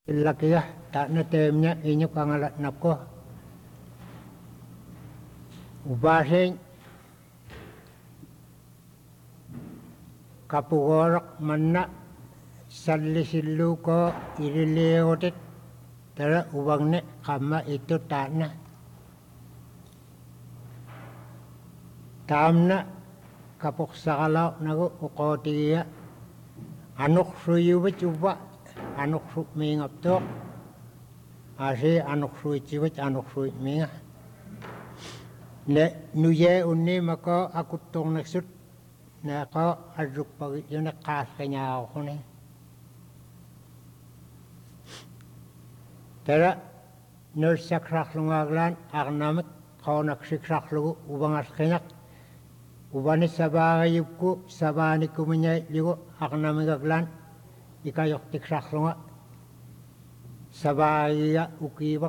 Ilakiya tak na temnya inyo kangalat nako. Ubasin kapugorak manna salisilu ko iriliyotit tara ubangne kama itu tak na. Tamna kapuksakalaw nago ukotiya anuk suyuwit uba anuk suk mingap tok asi anuk suichiwit anuk suit minga ne nuye unni mako akutong naksut ne ko adruk pagit yun kas kanya ako ne tera nursak raklungaglan arnamik ko naksiksaklugu ubangas kenyak ubani sabagayupku sabani kuminyay ligo arnamigaglan ikayok tiksakronga sabaya ukibak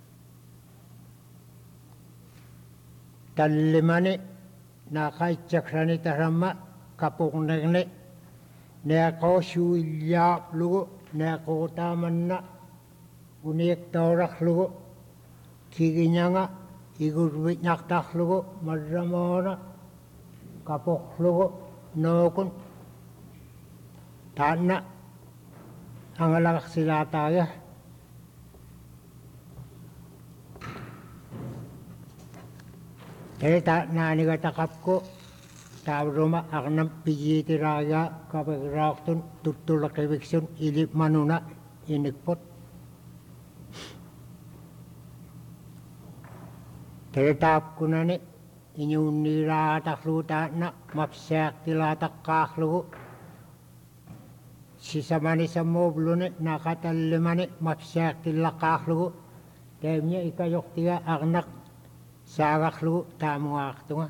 talimani nakaitsaksani tarama kapuknegne neko suyap lugo neko tamanna unik torak lugo kiginyanga igurwit naktak lugo madramona kapuk lugo nokun tanna angalak sila tayo. Tak nani katakap ko tabroma aknam pijiti raya kapagiraktun tutulak eviksyon ilip manuna inikpot. Tap ko na ni inyong niratak luta na mapsyak tilatak kaklugo. Sisamani sa moblune nakatalimani mapsyak tilakaklugo temnya ikayok tiga aknak sagaklugo tamuaktu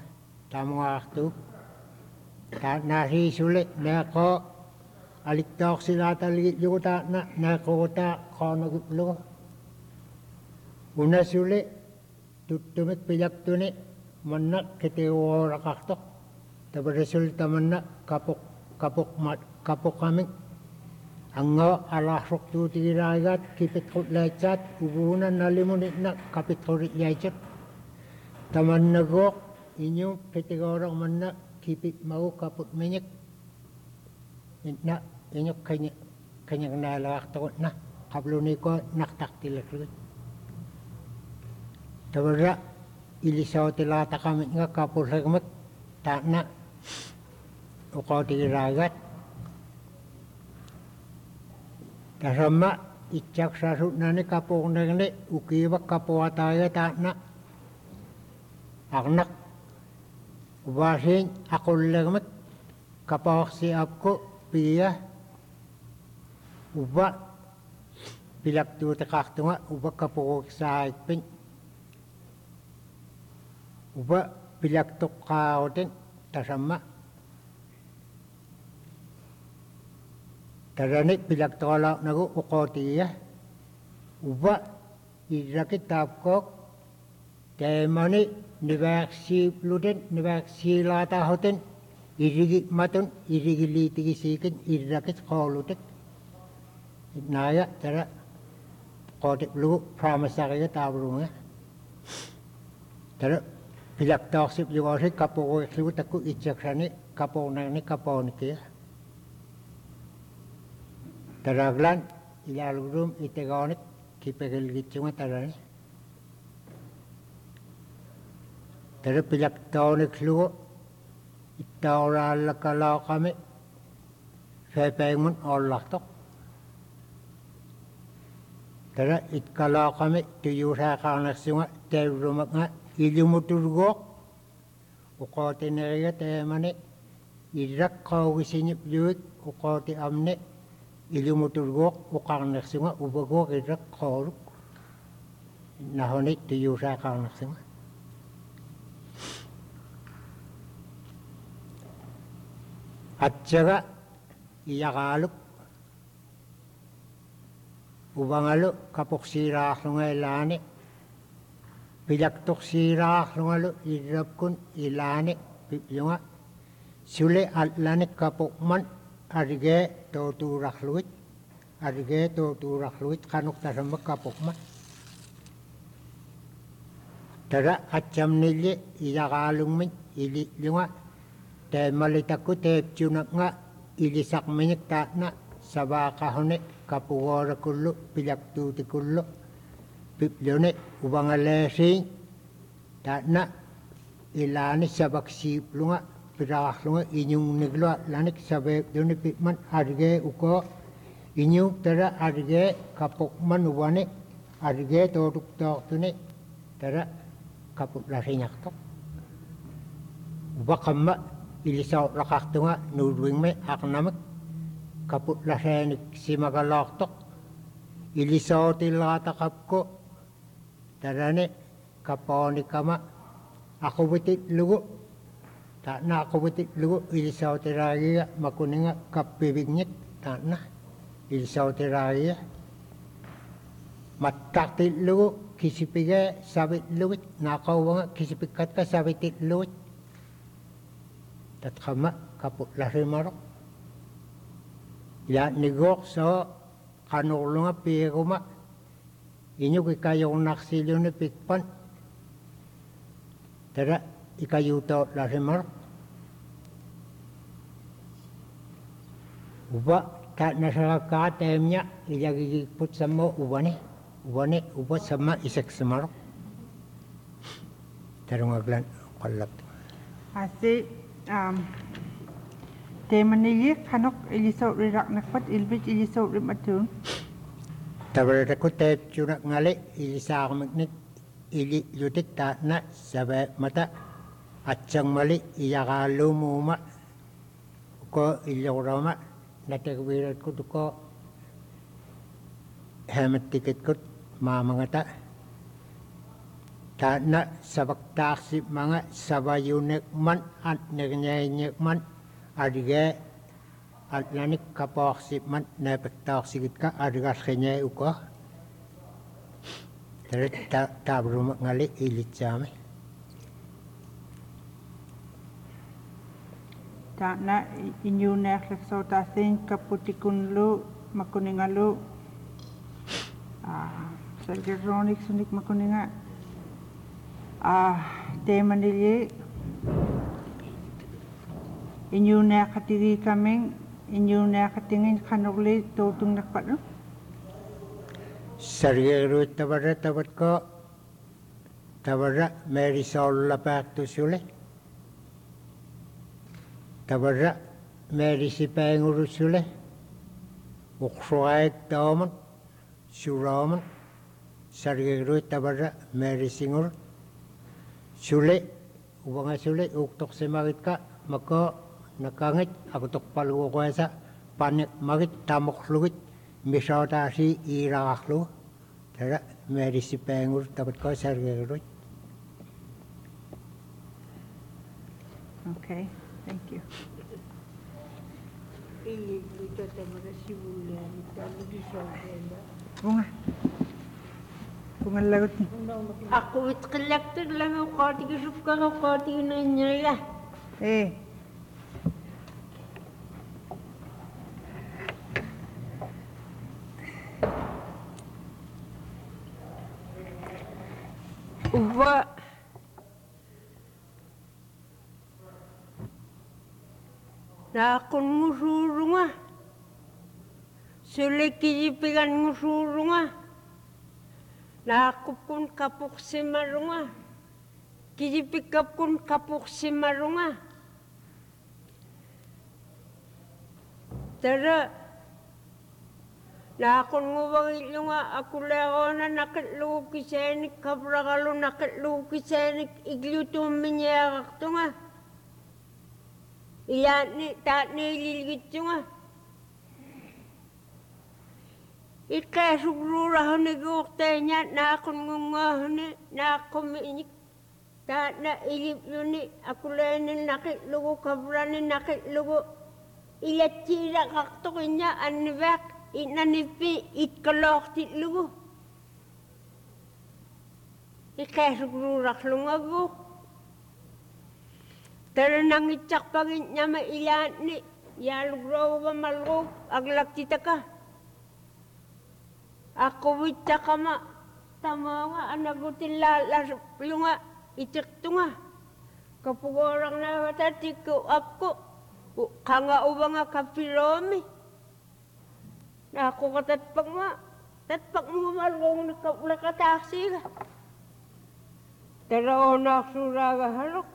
nasi sulit neko aliktok sila taligit yugo ta na neko ta konogiplugo una sulit tutumik pilak tuni manak ketiwara kaktok tabaresulta manak kapok kaming Anggo alasok tu tiragat kipit kot lechat ubunan nalimunit na kapit korit yaichot taman nagok inyo ketigorang manna kipit mau kaput menyek na inyo kanya nalak takot na kabluni ko naktak tilak tabara ilisaw tilata kami nga kapul hagmat ta na ukaw tiragat Kasama itsak sasut nani kapok nani ukiwak kapawataya tak na aknak ubasin akul lagmat kapawak siap ko piya uba pilak tu tekak tunga uba kapok saik pin uba pilak tuk kautin tasama Taranik pilak tolak nagu ukotiya uba irakit tapkok temani nivaksi pluden nivaksi lata hoten irigi matun irigi litigi sikin irakit kolutek naya tara kotik lu pramasakaya tabrunga tara pilak toksip yuwasi kapoko ikliwu taku itsaksani kaponani kaponikiya Taraglan ilalugrum itegonik kipegel gitsunga tarani. Tara pilak tonik lugo itaura lakalaw kami fepengmun olaktok. Tara itkalaw kami tuyusa kanaksunga tebrumak nga ilumuturgok ukote neriya temani irak kawisinip luwik ukote amne ilumuturgok ukang naksunga ubagok irak koruk nahonik tuyusa kang naksunga at saka iyakaluk ubangalo kapok sirak lunga ilani pilaktok sirak lungalo irap kun ilani pipyunga sule atlanik kapok man arige toturak luit arige to turakluit kanuk tasamak kapokma. Tara acam nili iyakalungmin ili lunga temalitakku tepchunak nga ilisak minik na sabakahone kapugora kullu pilaktuti kullu piplone ubangalesing na ilani sabaksip lunga pirakah lunga inyung niglo lanik sabek duni pitman arge uko inyung tara arge kapokman uwane arge toduk tok tuni tara kaput lasinyak tok ubakama ilisaw rakaktunga nudwing me aknamak kaput lasenik simagalok tok ilisaw tilatakap ko tarane kaponi kama ako bitit lugo tak na ako bitit lugo ilisaw tiragiya makuninga kapibignyit tak na ilisaw tiragiya mataktit lugo kisipige sabit luwit nakawanga kisipikat ka sabitit luwit tatkama kaput lasimarok ya nigok so kanulunga piguma inyo kayong naksilyo ni pikpan tara ikayuto lasimarok uba tak nasakatemnya ilagigiput sa mo ubani uba sama isak semarok tarong aglan kalap Ase temanili kanok ilisaw rirak nakpat ilbit ilisaw rimatun tabarata ko tep chunak ngale ilisa magnik ili lutik ta na sabe mata atchang mali iyakalu muma ko ilorama nategwirat ko ko hemat tiket ko mamangata ta na sabaktaksi mga sabayunek man at nagnyaynek man adige at lanik kapaksi man napagtaksigit ka adigas kanyay uko tabro ngali ilit sami ta na inyo nakreksaw tasin kaputikunlu makuningalu Sergeronik sunik makuninga temanili inyo nakatiri kaming inyo nakatingin kanugli tutung nakpat no Sergero tabara tabat ko tabara Marisol lapakto sule tabara Marisipenguru sule uksuaik taman suraman Sergero tabara Marisingur sule ubanga sule uktok semagit ka maka nakangit ako tok palugo ko sa panik magit tamok lugit misauta si iraklu tara Marisipengur tabat ko Sergero. Okay, thank you. Bunga lagot ni. Ako collector lang ako katigisip ka ako katigin niya. Uwa na akong ngusurunga sulit kijipigan ngusurunga na ako kun kapok simarunga kijipikap kun kapok simarunga tara na akong ngubangilunga ako lego na nakatlugo kisenik kabrakalo nakatlugo kisenik iglutum minyakak to nga iyan ni taat ni ililigit nga ikasugrurahan ni guktenya na akong ngungahan na akong miinik taat na ilip yun ni ako lenin nakitlugo kabranin nakitlugo ilatsira kaktokin niya anibak inanipi itkalok titlugo ikasugrurak lungago tara nang itsak pagin niya mailan ni yalugraw ba malgo aglak tita ka Ako wita kama tama anagutin lalas lunga itiktunga. Kapugorang na matatiku ako kanga ubanga kapiromi. Na ako tatpak mo malong nakataksi ka. Tara na suraga halok.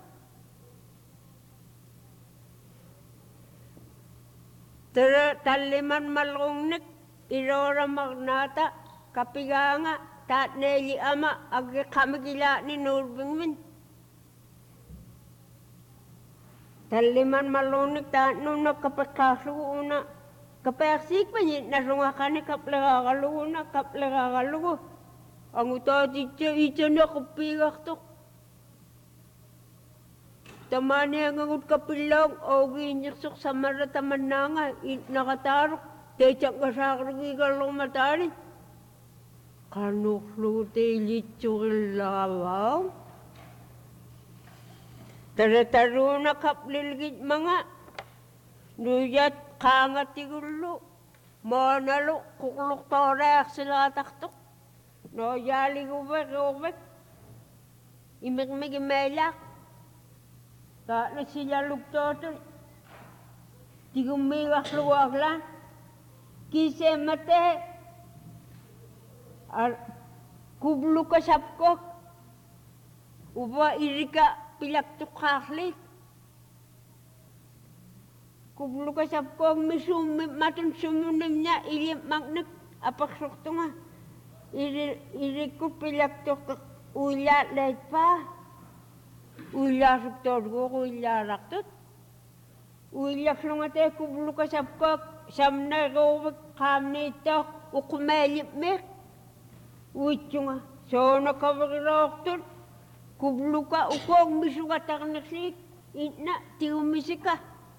Tara taliman malong irora magnata kapiganga tat neli ama ag kamigila ni nurbingmin. Taliman malong tat nung nakapatkasu una kapersik pa yun nasunga ka ni kaplagakalugo na kaplagakalugo. Ang utati ito na kapigak to. Tamani ang angut kapilang o ginyaksok sa marataman na nga nakatarok. Tecak kasakri kalau matari. Kanuk lute licur lawaw. Tara-taro na kaplilgit mga. Nuyat kangat tigulo. Manalo kuklok toreak sila taktok. No yali gubek. Imik-mig imelak. Kala sila luktoton. Tigumigak luwag lang. Kise mate kublu ka sapko uba irika pilak tukakli kublu ka sapko matun sumunim niya ilim magnek apaksok tunga iriku pilak tuk ulat lait pa ulat suktor go ulat raktut ulat slungate kublu ka sapko samna go kamnito ukumelip mek wicunga so nakabirokton kubluka ukong misuka taknasik ina tiumisika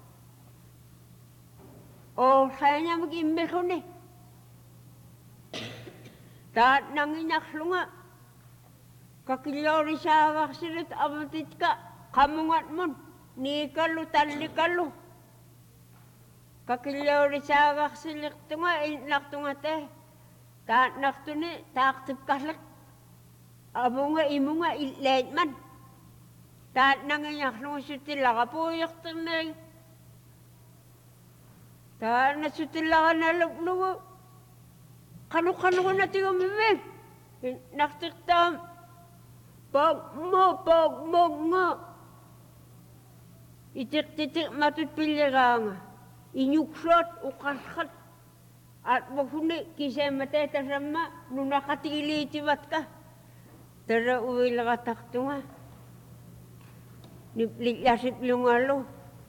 o kayanya mag-imbeko ni taat nanginak lunga kakilori sa vaksilit amatit ka kamungat mon ni kalu tali kalu kakilori sa vaksilit tunga inak tunga te taat naktuni taaktip kaslak amunga imunga ilayt man taat nanginak lunga sutila kapuyak tunay taat na sutila ka naluplugo kanu-kanu na tiyo mimig naktiktam pag mo nga itik-titik matutpilira nga inyuksot ukaskat at maghuni kisay mateta sama nung nakatili tibat ka tara uwi lakatakto nga nipliklasip yung alo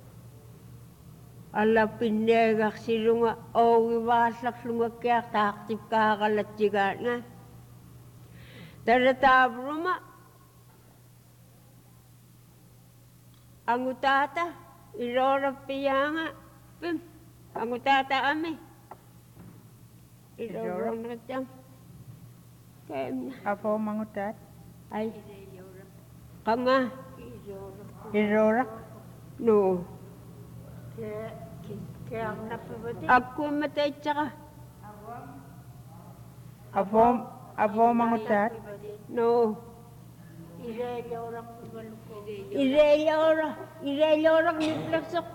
ala pinegak silo nga o iwasak lunga kaya taktip kakalatsigat nga tara tabro ma ang utata irorap piya nga pim ang utata ame irorap na tiyang Apo mangutat? ay kanga Irorak? no ako matay tsaka Apo mangutat? no Irelorak niplasok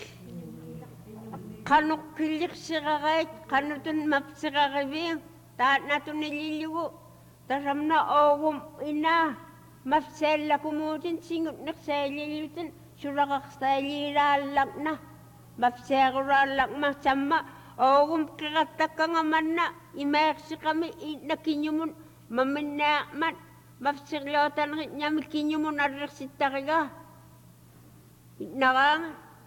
kanok kilik sikakait kanutun map sikakibing taat natun nililigo tasam na ogum ina mapsela kumutin singut nakselilutin surakak saliralak na mapseralak masama ogum kakatak nga man na imayaksi kami nakinyumun maminakman mapsirlotan niya mikinyumun ariksitariga nakang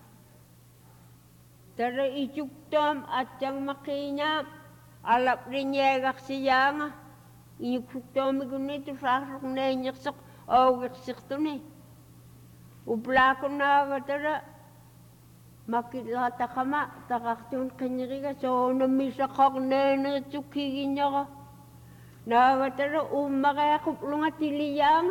tara ituktom at yang makinya alap rin yegak siya nga ituktom igunito sa asok na inyaksok o gaksik to ni ublako na tara makilata kama takaktun kanyariga so namisa kak na tsukigin niya ka na tara umakaya kuplunga tiliyang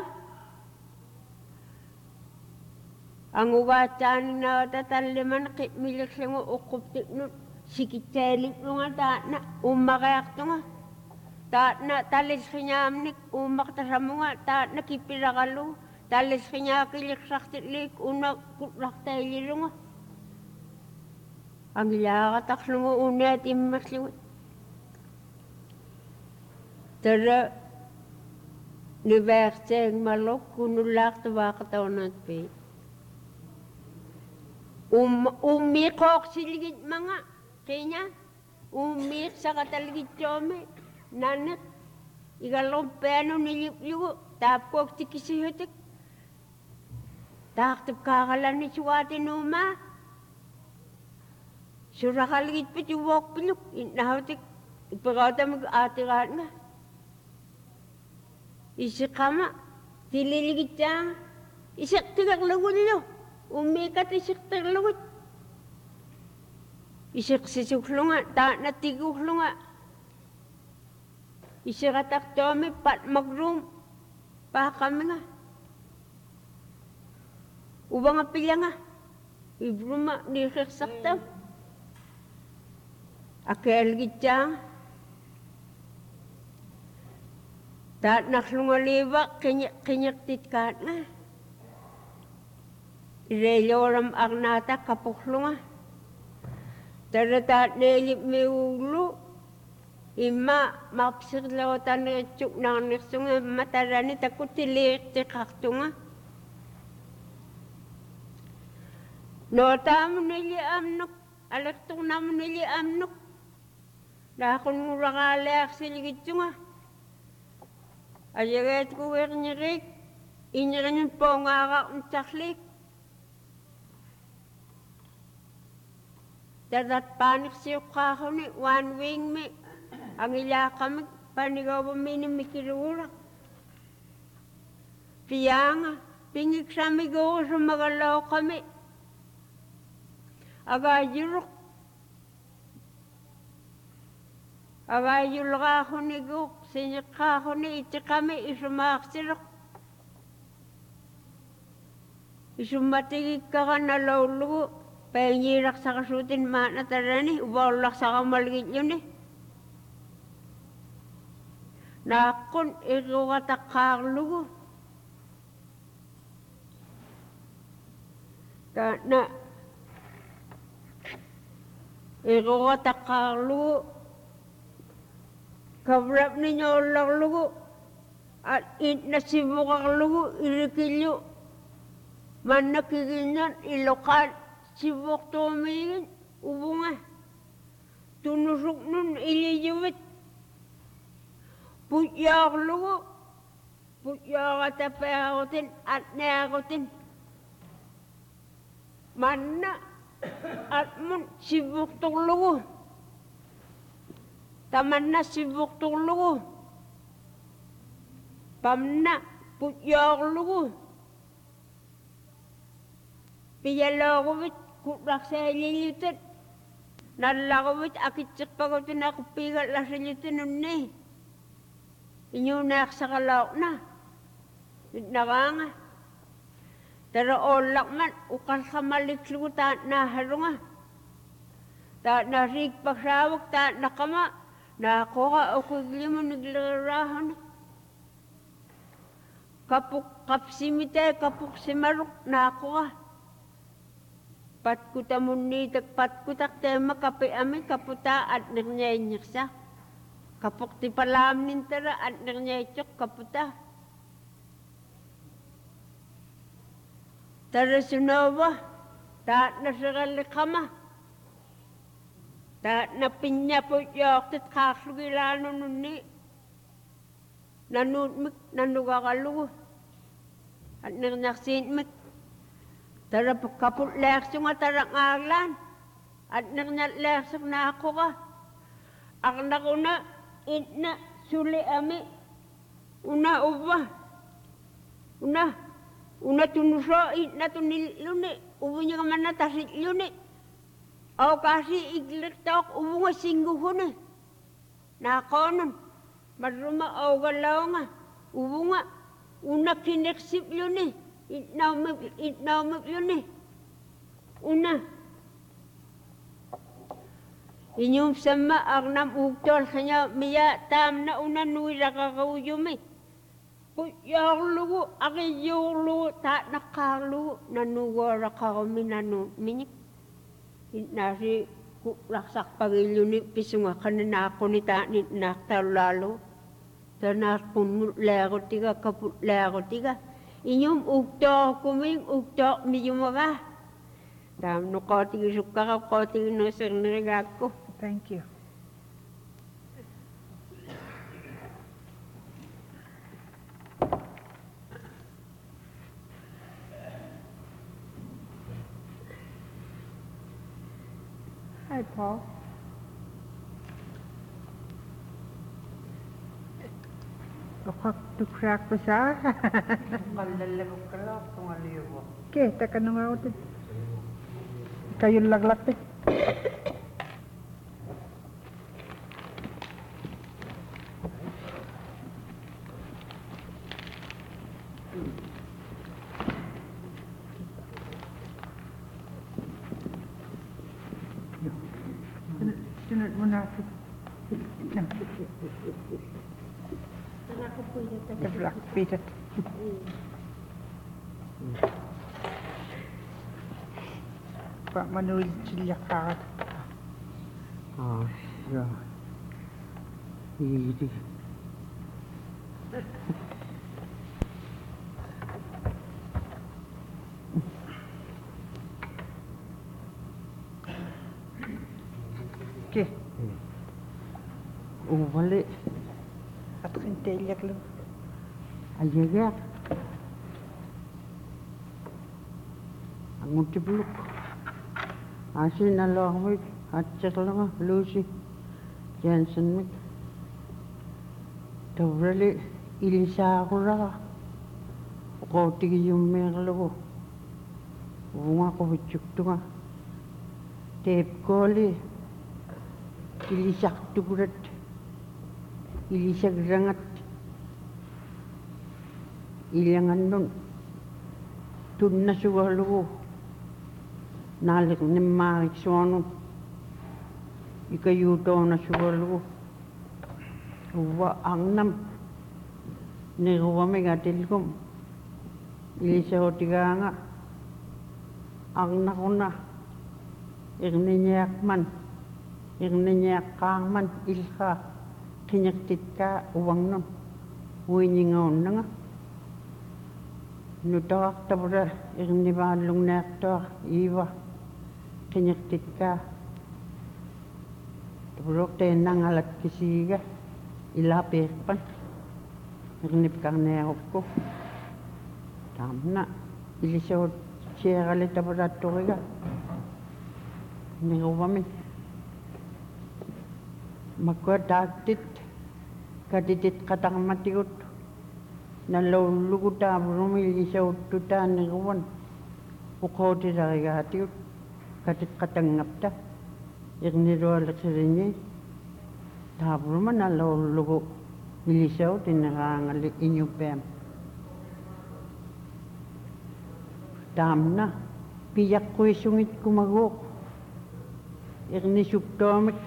ang uwatan na tataliman milik siya nga ukuptik nun sikitelip nga na umakayak to nga taat na talis kinyamnik umak tasamunga taat na kipirakalu talis kinyakilik saktilik una kutrak taililunga ang ilakataksunga unet immasliwit tara ni versteng malok kunulak tawakatawnat pe umikok siligid mga kanya umik sa kataligid chome nanak igalong peno niliplugo tapkok tikisihutik taktap kakalan ni suwati numa surakaligid pa tiwok piluk inahutik ipagawta mag-atirat nga isikama tililigid siya isak tigak lagod lo umikat isak tigak lagod isak sisuklunga taat na tiguklunga isiratak tomi pat magrum pa kami nga ubang apilya nga ibruma niriksak tam akelgit siya taat naklungaliba kinyaktit kaat nga ireloram agnata kapuklunga tara taat nelip meulu ima mapsirlawatan rechuk nang nirsunga matarani takutilik tikaktunga notamu nili amnuk alaktung namu nili amnuk dakon ngurakaleak siligitsunga ayaget kuwer nyirik inyirin pongakak untsaklik dadat panik siyuk kakuni one wing me ang ilakami panigaw bumini mikilurak piyanga pingik sa migaw sa magalaw kami agayurok agayulok ako ni guk sinyak ako ni iti kami isumaksirok isumatigig ka ka nalawlugo pengirak sa kasutin manatarani ubawlak sa kamaligid yun nakon ikukatakaklugo na ikukatakaklugo kabrap ninyo laklugo at nasibukaklugo irikilyo man nakikinyan ilokal sibuk tumingin ubunga tunusok nun iliyuwit putyak lugo putyak atapayakotin at nayakotin manna at mun sibuk tong lugo tamanna sibuk tong lugo pamna putyak lugo piyalakowit kutrak sa ililitit nalakowit akitsik pagotin ako pigat la sa ilitin nun inyo nak sa kalaw na nakanga tara olak man ukal kamaliklugo taat na harunga taat na rigpagsawag taat na kama nakuha o kuglimo naglarahon kapuk kapsimite kapuk simaruk nakuha patkuta munitak patkutak tema kape amin kaputa at nirnyenyak sa kapuk ti palam nintara at nirnyetyok kaputa tara sunawa taat na saralikama taat na pinyapot yaktit kaslugilano nunni nanutmik nanugakalugo at nirnyaksinmik tara kaput lekso nga tarang aglan at nirnyat lekso na ako ka ang nakuna itna suli ami una uba una tunuso itna tuniluni ubu niya ka man natasit yuni o kasi igliktok ubu nga singguhuni nakonon maruma o galaw nga ubu nga una kineksip yuni itnaumip yuni una Inyum sama agnam uktol kanya miya tam na unan nui rakakauyumi. Kuyarlugu, akiyurlugu, tak nakarlugu, nanuwa rakakami nanu minik. Nasi raksak pagilyo ni pisunga kanina ako ni ta ni naktalalo. Tanas punut lego tiga kaput lego tiga. Inyum uktok kuming uktok miyumaga. Dam no koti suka ka koti no sernegako. Thank you. Hi, Paul. Lokak tu krak besar. Okay, tak kena ngau tu. Kayu lag-lag tu. Sunod mo na ako. Keblak, pitat. Pak Manul sila karat. Ya. Ini. Okay. Balik. At kintilyak lang. Ayaga. Ang multibulok. Asin alawit. Atsak lang Lucy. Jensen mit. Tawrali. Ilisa ako ra. Ukauti yung merlo. Bunga ko biτσuk tunga. Tape koli. Ilisak tugurat. Ilisak rangat. Ilangan nun. Tun na suwalo. Nalik ni marik suwano. Ikayuto na suwalo. Uwa ang nam. Niruwa may gatilkom. Ilisa ho tiga nga. Ang nakuna. Irninyak man. Irninyak kang man ilka. Kinyaktit ka uwang nun. Uwiningaon na nga. Nutak tabra irnibalong nektar iwa. Kinyaktit ka. Tabrok tayo nangalat kisiga. Ilapirpan. Irnip kang nerok ko. Tamna. Ilisod siya kalit tabra toriga. Niruwamin. Magkwadagtit. Kaditit katang matigot. Nalulugot ta brumili sa ututa niruwan. Ukaw ti dariga hatigot. Kadit katangap ta. Irniruwalak sa rinye. Tabruman nalulugot. Milisaw tinarangali inyupem. Tamna. Piyak ko isungit kumagok. Irnisuptomik.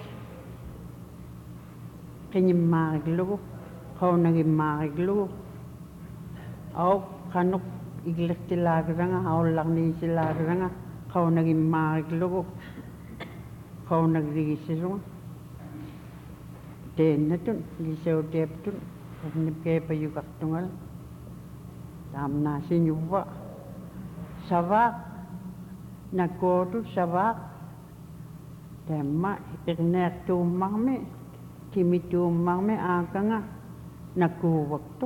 Kanyang mariglo, kau naging mariglo. Aw kanok iglas tilagra nga, aw lang ni tilagra nga, kau naging mariglo. Kau nagrigisiro nga. Den na tun, lisaw tep tun, kapnip kaya pa yung kaktungal. Tam na sinyuwa. Savak, nagkoto savak. Tema, irnek tumang me. Kimitumang may aga nga, nagkuwag to.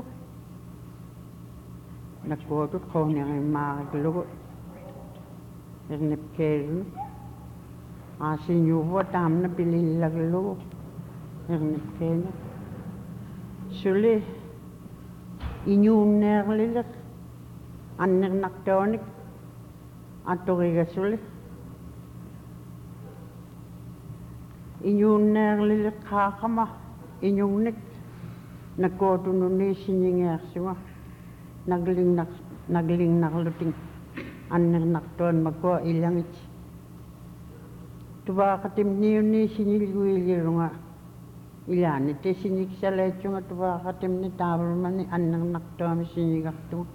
Nagkuwag ko niya ang maglugot. Ernip kelo. Asin yuwa tam na pililaglo. Ernip kelo. Suli, inyuner lilat. Aner naktonik. Ato kaya suli. Inyuner lilit kakama, inyunik. Nagkotuno ni sinyingar siwa. Nagling nakluting. Aner naktuan magko ilangit. tuvaaqatim niunni sinilguilirunga ilaani te siniksaleitsunga tuvaaqatimni taavulmani annernartuami sinigartuga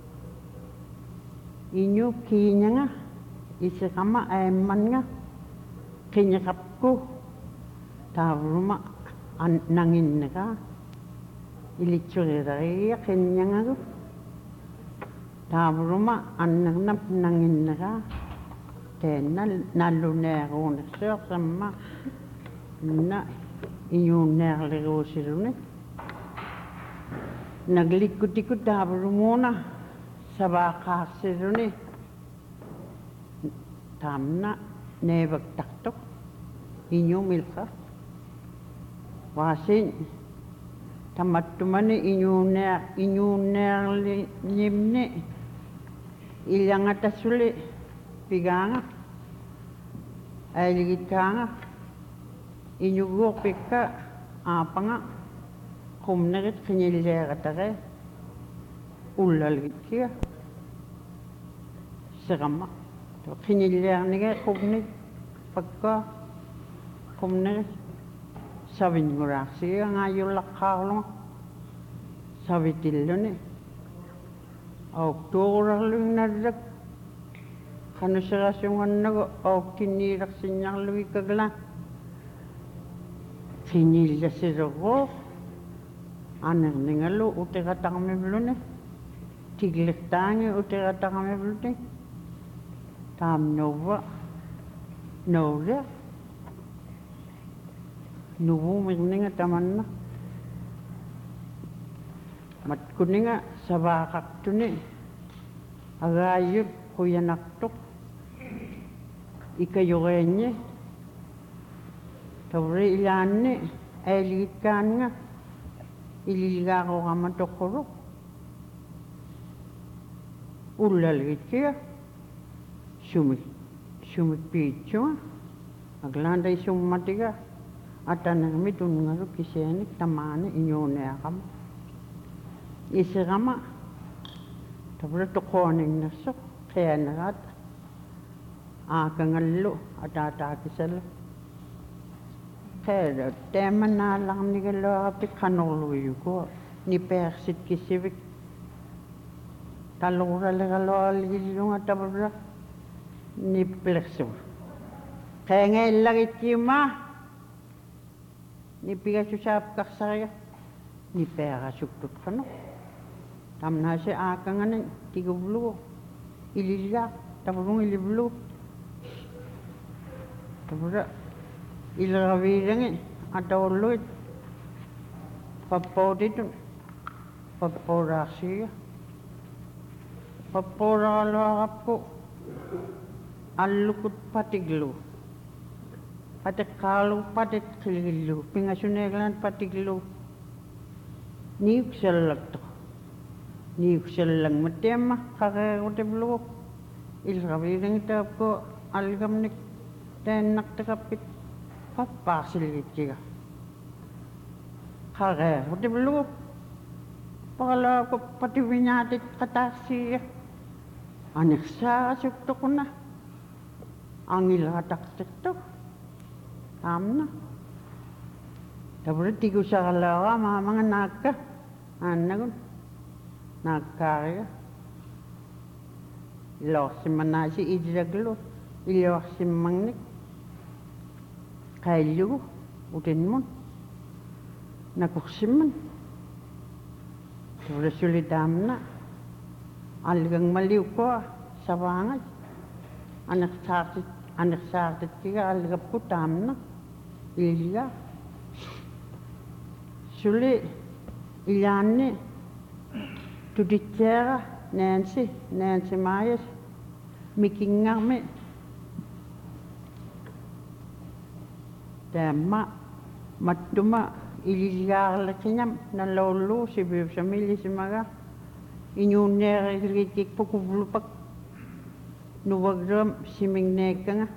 inyu kiinyanga iseqama aemmannga qiñiqapku taavulma nanginnega ilitsurirariya qiññangagu taavulma annernap nanginnega teenna nalluneeruunersuarsamma na iñuunneerleruusiluni naglikkutikku taavulumuuna savaaqaarsiluni taamna neevaktartuq iñumilqa waasin tamattumani iñuunneerlimni illangatasuli pigaanga ailigitkaanga iñuguorpikka aapanga qumnerit qiñilleeratare ullalgitkiga seqamma qiñilleernige qumnik pakka qumnerit savinnguraarsiga ngaayullaqqaarlunga savitilluni auktuurarluinnallak qanuserasungannagu aukkinniilersinñarlugikagla qiñillasilerruo anerningalu utiratarmivluni tiglirtaangi utiratarmivluni taamnuva noulia nuvumirninga tamanna matkuninga savaaqartuni agaayut quyanartuq ikayureññi tavri ilaanni ailigitkaanga ililgaaruqama toqquluq ullalgitkiga sumikpiitsunga aglaanda isummatiga atanermi tunngalu kiseenik tamaani iñuuneaqama iseqama tavri toqooninnersuq qianeraat aakangallu ataataakisalu qeeda teemanaallarnigaluarapik qanorlugiyuku nipeersit kissivik talluuralegaluarligillunga tavra niplersuga qeengeillagitkiima nipigasusaappaqsariga nipeerasuktutqanu tamnaase aakanganin tiguvlugu ililgaa tavlung ilivlugu tavra ilraviirangi atawulluit pappootitun papporaarsiga papporaaluarappu allukut patiglu pateqqaalu patetqilgillu pingasuneeglan patiglu niuksallaktoq niuksallangmattiamma qareerutevlugu ilraviirangitaapku algamnik teennartaqappit pappaarsilgitkiga qareerutevlugu paqalaaku pativiñaatit qataarsiiga anersaarasuktoquna angilaatartirtuq taamna tavra tigusaralaara maamanga naakka aannagun naakkaariga iloorsimmanaasi ilaglu iloorsimmangnik qaillugu utinmun nakursimman tavra suli taamna algangmaliukkua savaangat anersaartitkiga algapku taamna ilga suli ilaanni tuditseera Nancy Myers mikingarmi taamma mattuma ililgaarlakiñam nalloullu sibiupsamillisimaga iñuunneerilgitkikpukuvlupak nuvagruam simingneekkanga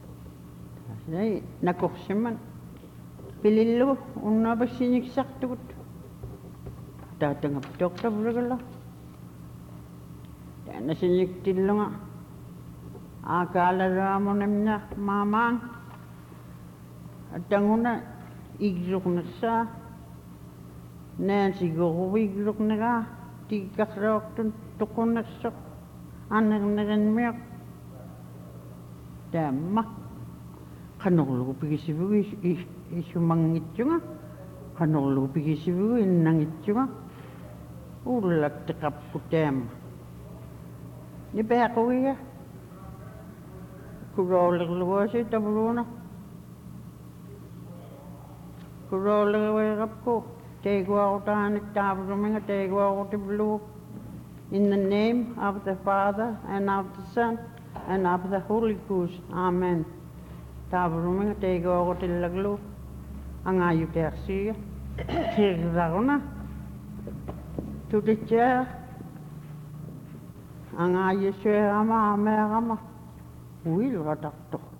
nakorsimman pilillugu unnapassiniksartugut taatangaptoqtavuragalla taanasiñiktillunga aakaalaraamunamna maamaang Atanguna igluknasa Nancy Gowigluknaga Tigakroktun Tukunasok Ananagan Damma Kanolu Pigisibu Isumangitjunga Kanolu Pigisibu in Nangitjunga Ulak the Kaputam Nibakawiya Kurolawasi Tabruna Kurolawako take out on the Tabruming, take out the blue in the name of the Father and of the Son and of the Holy Ghost. Amen. Tabruming, take out the Laglu, and I you dare see Tiragona to the chair. And I you say, Ama, Will, doctor.